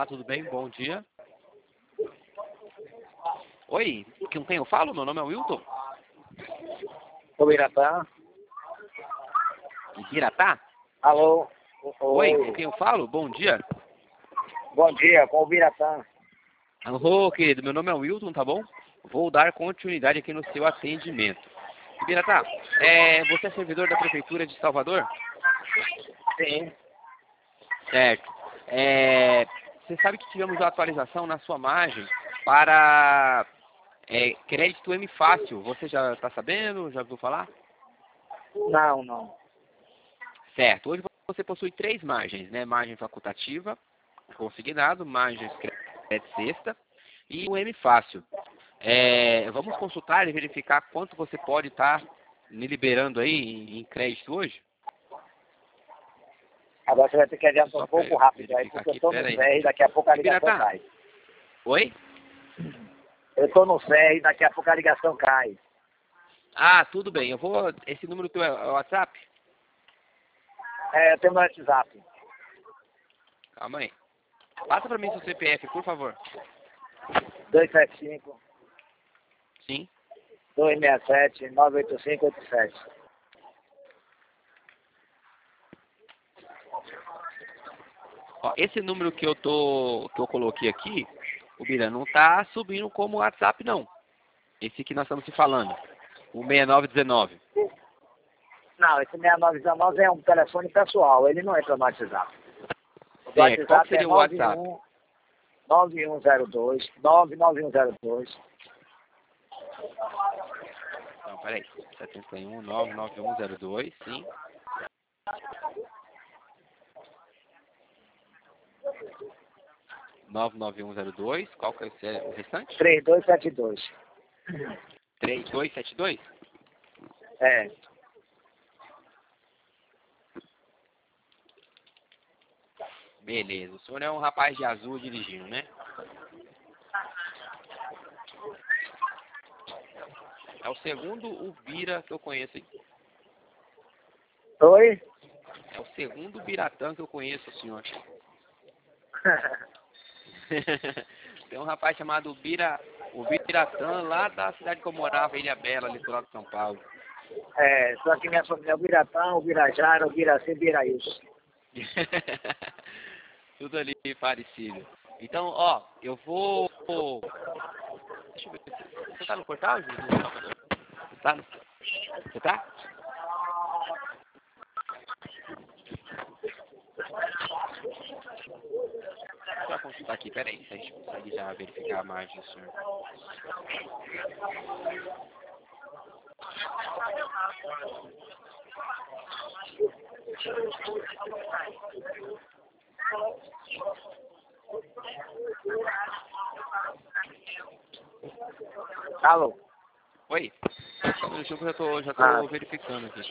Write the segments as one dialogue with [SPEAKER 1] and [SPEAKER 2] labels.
[SPEAKER 1] Olá, tudo bem? Bom dia. Oi, com quem eu falo? Meu nome é Wilton.
[SPEAKER 2] O Biratã.
[SPEAKER 1] Iratá?
[SPEAKER 2] Alô?
[SPEAKER 1] Oi, com quem eu falo? Bom dia.
[SPEAKER 2] Bom dia, com o Biratã.
[SPEAKER 1] Alô, querido, meu nome é Wilton, tá bom? Vou dar continuidade aqui no seu atendimento. Iratá, você é servidor da Prefeitura de Salvador?
[SPEAKER 2] Sim.
[SPEAKER 1] Certo. Você sabe que tivemos uma atualização na sua margem para crédito M Fácil. Você já está sabendo? Já ouviu falar?
[SPEAKER 2] Não.
[SPEAKER 1] Certo. Hoje você possui 3 margens, né? Margem facultativa, consignado, margem crédito sexta e o M Fácil. Vamos consultar e verificar quanto você pode estar me liberando aí em crédito hoje?
[SPEAKER 2] Agora você vai ter que adiantar
[SPEAKER 1] Só
[SPEAKER 2] um pouco
[SPEAKER 1] pra
[SPEAKER 2] rápido aí,
[SPEAKER 1] verificar
[SPEAKER 2] porque eu
[SPEAKER 1] aqui,
[SPEAKER 2] tô no
[SPEAKER 1] pera aí.
[SPEAKER 2] CR e daqui a pouco a ligação
[SPEAKER 1] Biratã.
[SPEAKER 2] cai.
[SPEAKER 1] Oi?
[SPEAKER 2] Eu tô no CR e daqui a pouco a ligação cai.
[SPEAKER 1] Ah, tudo bem. Esse número teu é o WhatsApp?
[SPEAKER 2] Eu tenho meu WhatsApp.
[SPEAKER 1] Calma aí. Passa pra mim seu CPF, por favor.
[SPEAKER 2] 275
[SPEAKER 1] Sim.
[SPEAKER 2] 267 98587.
[SPEAKER 1] Ó, esse número que eu coloquei aqui, o Bira, não tá subindo como WhatsApp, não. Esse que nós estamos se falando. O 6919.
[SPEAKER 2] Não, esse 6919 é um telefone pessoal, ele não entra no WhatsApp. O do
[SPEAKER 1] Certo. Qual
[SPEAKER 2] WhatsApp
[SPEAKER 1] seria
[SPEAKER 2] é
[SPEAKER 1] o WhatsApp?
[SPEAKER 2] 9102 99102.
[SPEAKER 1] Não, peraí. 71 99102, sim. 99102. Qual que é o restante?
[SPEAKER 2] 3272.
[SPEAKER 1] 3272?
[SPEAKER 2] É.
[SPEAKER 1] Beleza. O senhor é um rapaz de azul dirigindo, né? É o segundo Ubira que eu conheço aqui.
[SPEAKER 2] Oi?
[SPEAKER 1] É o segundo Biratã que eu conheço, senhor. Tem um rapaz chamado Biratã, lá da cidade que eu morava, Ilha Bela, litoral de São Paulo.
[SPEAKER 2] Só que minha família é o Biratã, o Birajara, o Biraci e o Biraíus.
[SPEAKER 1] Tudo ali parecido. Então, ó, eu vou... Deixa eu ver. Você tá no portal, Júlio? Tá no... Você tá? Deixa eu consultar aqui, peraí, se a gente consegue já verificar a margem do senhor.
[SPEAKER 2] Alô?
[SPEAKER 1] Oi? Só um minutinho que eu já tô verificando aqui.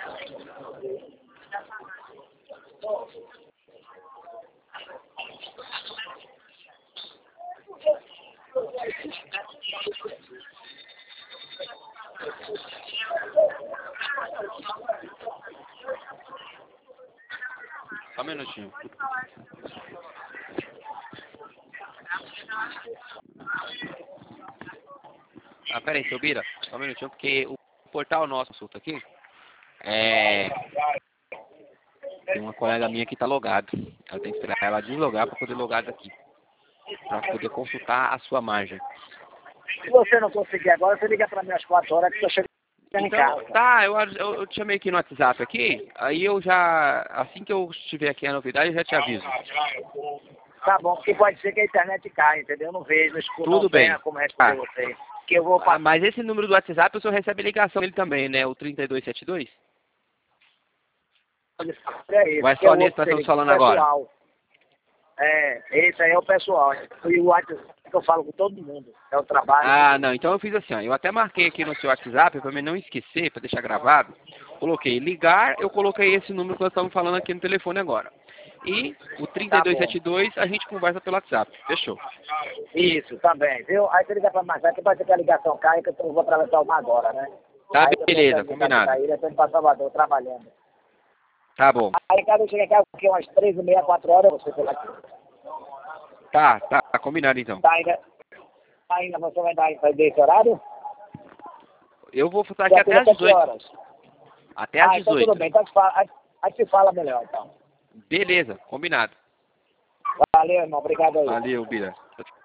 [SPEAKER 1] Só um minutinho. Ah, peraí, seu Bira, só um minutinho, porque o portal nosso consulta aqui, tem uma colega minha que tá logada. Eu tenho que esperar ela deslogar para poder logar daqui. Para poder consultar a sua margem.
[SPEAKER 2] Se você não conseguir agora, você liga pra mim às 4 horas que eu chego em
[SPEAKER 1] Então,
[SPEAKER 2] casa.
[SPEAKER 1] tá, eu te chamei aqui no WhatsApp aqui, aí eu já, assim que eu estiver aqui a novidade, eu já te aviso.
[SPEAKER 2] Tá bom, porque pode ser que a internet caia, entendeu? Eu não vejo, não escuto,
[SPEAKER 1] Tudo
[SPEAKER 2] não
[SPEAKER 1] bem.
[SPEAKER 2] tenha como responder você. Que eu vou passar.
[SPEAKER 1] Mas esse número do WhatsApp o senhor recebe ligação dele também, né? O 3272? Vai só nesse que nós estamos falando agora.
[SPEAKER 2] Pessoal. Esse aí é o pessoal. E o WhatsApp que eu falo com todo mundo. É o trabalho.
[SPEAKER 1] Ah, não. Então eu fiz assim, ó. Eu até marquei aqui no seu WhatsApp para mim não esquecer, para deixar gravado. Coloquei ligar, eu coloquei esse número que nós estamos falando aqui no telefone agora. E o 3272 a gente conversa pelo WhatsApp. Fechou.
[SPEAKER 2] Isso, também, viu? Aí você liga pra mais tarde, pode ser que a ligação caia, que eu vou atravessar o mar agora, né?
[SPEAKER 1] Tá,
[SPEAKER 2] Aí
[SPEAKER 1] beleza, combinado.
[SPEAKER 2] Eu tô indo pra Salvador, trabalhando.
[SPEAKER 1] Tá bom.
[SPEAKER 2] Aí, cara, eu cheguei aqui umas 3h30, 4 horas, você pela aqui.
[SPEAKER 1] Tá, combinado então.
[SPEAKER 2] Ainda você vai dar esse horário?
[SPEAKER 1] Eu vou estar aqui até às 18.
[SPEAKER 2] Horas?
[SPEAKER 1] Até às
[SPEAKER 2] Então
[SPEAKER 1] 18.
[SPEAKER 2] tudo bem, então a gente fala melhor então.
[SPEAKER 1] Beleza, combinado.
[SPEAKER 2] Valeu, irmão, obrigado aí.
[SPEAKER 1] Valeu, Bira.